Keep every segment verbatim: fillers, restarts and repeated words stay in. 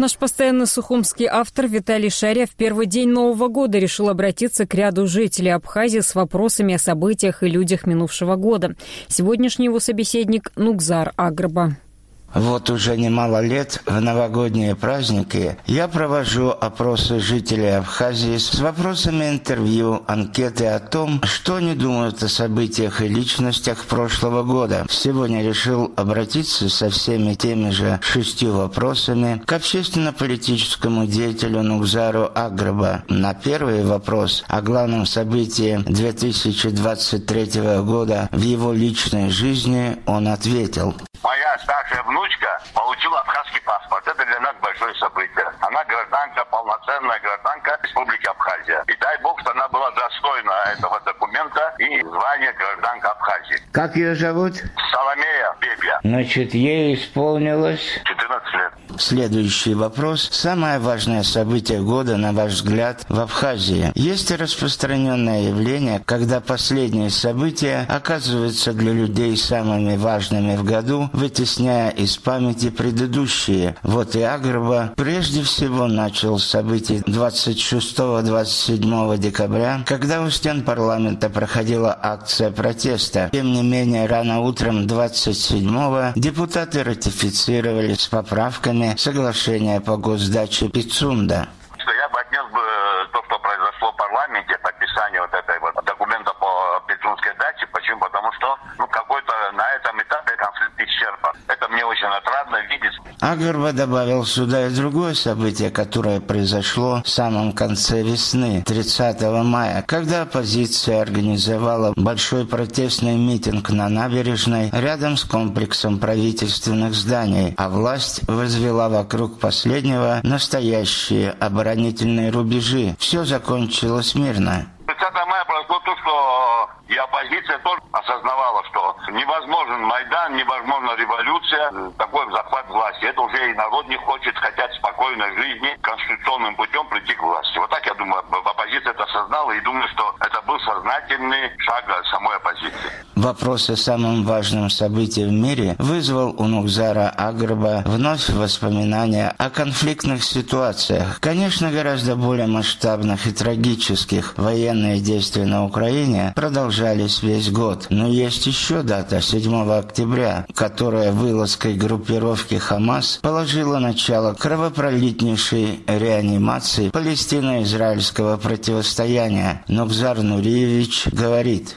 Наш постоянно сухумский автор Виталий Шаря в первый день Нового года решил обратиться к ряду жителей Абхазии с вопросами о событиях и людях минувшего года. Сегодняшний его собеседник Нугзар Агрба. Вот уже немало лет в новогодние праздники я провожу опросы жителей Абхазии с вопросами интервью, анкеты о том, что они думают о событиях и личностях прошлого года. Сегодня решил обратиться со всеми теми же шестью вопросами к общественно-политическому деятелю Нугзару Агрба. На первый вопрос о главном событии две тысячи двадцать третьего года в его личной жизни он ответил. Моя старшая внучка получила абхазский паспорт. Это для нас большое событие. Она гражданка, полноценная гражданка Республики Абхазия. И дай бог, что она была достойна этого документа и звания гражданка Абхазии. Как ее зовут? Соломея Бебья. Значит, ей исполнилось четырнадцать лет. Следующий вопрос. Самое важное событие года, на ваш взгляд, в Абхазии. Есть распространенное явление, когда последние события оказываются для людей самыми важными в году, вытесняя из памяти предыдущие. Вот и Агрба прежде всего начал с событий двадцать шестого — двадцать седьмого декабря, когда у стен парламента проходила акция протеста. Тем не менее, рано утром двадцать седьмого депутаты ратифицировали с поправками соглашение по госдаче Пицунда. Я бы отнес бы то, что произошло в парламенте, подписание вот этой вот документа по Пицунской даче. Почему? Потому что ну, какой-то на этом этапе конфликт исчерпан. Это мне очень отрадно видеть. Агрба добавил сюда и другое событие, которое произошло в самом конце весны, тридцатого мая, когда оппозиция организовала большой протестный митинг на набережной рядом с комплексом правительственных зданий, а власть возвела вокруг последнего настоящие оборонительные рубежи. Все закончилось мирно. тридцатого мая произошло то, что и оппозиция тоже осознавала, что невозможен Майдан, невозможна революция, такой захват власти. Это уже и народ не хочет, хотят спокойной жизни, конституционным путем прийти к власти. Вот так, я думаю, оппозиция это осознала и думаю, что это был сознательный шаг самой оппозиции. Вопрос о самом важном событии в мире вызвал у Нугзара Агрба вновь воспоминания о конфликтных ситуациях, конечно, гораздо более масштабных и трагических. Военные действия на Украине продолжались весь год. Но есть еще дата, седьмого октября, которая вылазкой группировки «Хамас» положила начало кровопролитнейшей реанимации палестино-израильского противостояния. Нугзар Нуриевич говорит: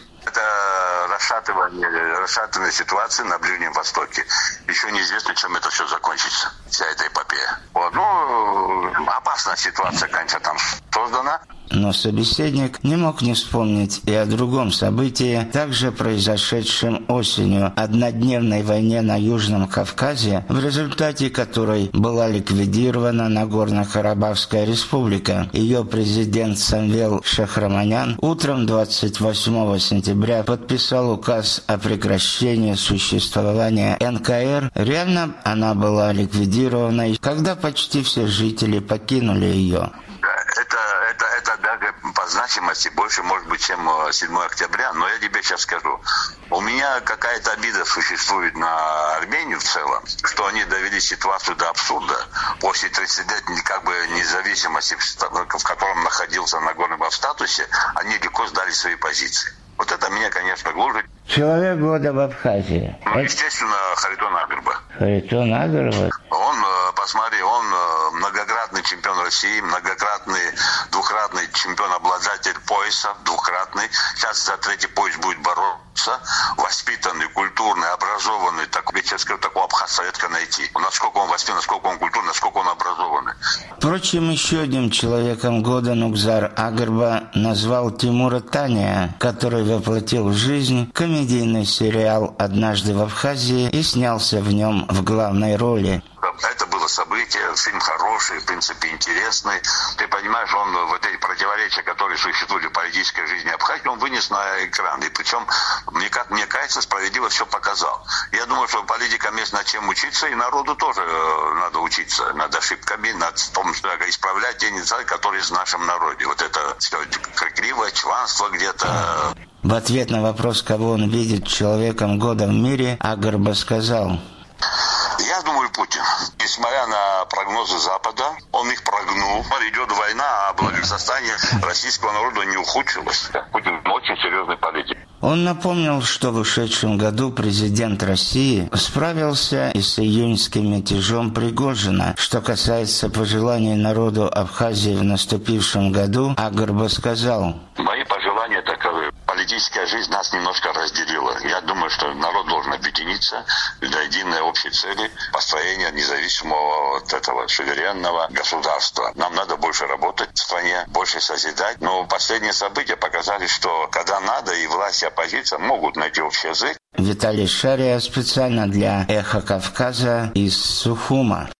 Расшатывание, расшатывание ситуации на Ближнем Востоке. Еще неизвестно, чем это все закончится, вся эта эпопея. Вот. Ну, опасная ситуация, конечно, там создана. Но собеседник не мог не вспомнить и о другом событии, также произошедшем осенью, однодневной войне на Южном Кавказе, в результате которой была ликвидирована Нагорно-Карабахская республика. Ее президент Самвел Шахраманян утром двадцать восьмого сентября подписал указ о прекращении существования эн ка эр. Реально она была ликвидирована, когда почти все жители покинули ее. Это, это, это даже по значимости больше, может быть, чем седьмого октября, но я тебе сейчас скажу. У меня какая-то обида существует на Армению в целом, что они довели ситуацию до абсурда. После тридцати лет как бы независимости, в котором находился Нагорный Карабах в статусе, они легко сдали свои позиции. Вот это меня, конечно, гложет. Человек года в Абхазии. Ну, естественно, Харитон Агрба. Харитон Агрба. Он, посмотри, он многократный чемпион России, многократный, двухкратный чемпион-обладатель пояса, двухкратный. Сейчас за третий пояс будет бороться. Воспитанный, культурный, образованный. Так, ведь сейчас такого абхазца редко найти. Насколько он воспитан, насколько он культурный, насколько он образованный. Впрочем, еще одним человеком года Нугзар Агрба назвал Тимура Таня, который воплотил в жизнь комедийный сериал «Однажды в Абхазии» и снялся в нем в главной роли. Это было событие, фильм хороший, в принципе, интересный. Ты понимаешь, он вот эти противоречия, которые существуют в политической жизни Абхазии, он вынес на экран. И причем, мне, как мне кажется, справедливо все показал. Я думаю, что политикам есть над чем учиться, и народу тоже надо учиться над ошибками, над том, что исправлять те недостатки, которые есть в нашем народе. Вот это все крикливое чванство где-то. В ответ на вопрос, кого он видит человеком года в мире, Агрба сказал: я думаю, Путин. Несмотря на прогнозы Запада, он их прогнул. Идет война, а благосостояние российского народа не ухудшилось. Путин очень серьезный политик. Он напомнил, что в ушедшем году президент России справился и с июньским мятежом Пригожина. Что касается пожеланий народу Абхазии в наступившем году, Агрба сказал: «Мои пожелания таковы. Политическая жизнь нас немножко разделила. Я думаю, что народ должен объединиться для единой общей цели построения независимого вот этого суверенного государства. Нам надо больше работать в стране, больше созидать. Но последние события показали, что когда надо, и власть, и оппозиция могут найти общий язык». Виталий Шария специально для «Эхо Кавказа» из Сухума.